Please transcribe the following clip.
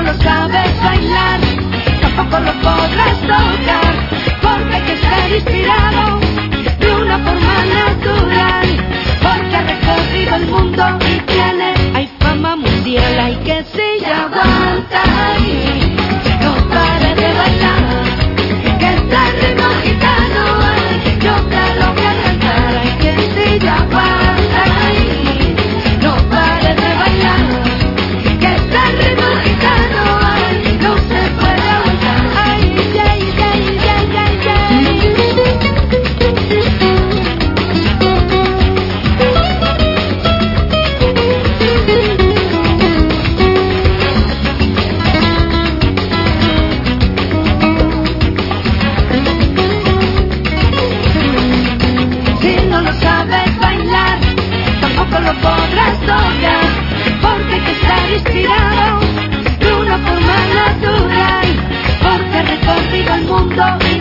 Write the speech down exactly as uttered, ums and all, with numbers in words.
lo sabes bailar, tampoco lo podrás tocar, porque hay que estar inspirado de una forma natural, porque ha recorrido el mundo y tiene, hay fama mundial, hay que si ya aguanta ahí, no pare de bailar, que este ritmo gitano, ay, yo te lo voy a cantar, hay que si ya aguanta ahí, no pare de bailar, que este ritmo gitano, ay, no se puede aguantar, ay, ay, ay, ay, ay, ay. Si no lo sabes bailar, tampoco lo podrás tocar, porque hay que estar inspirado de una forma natural, porque ha recorrido el mundo y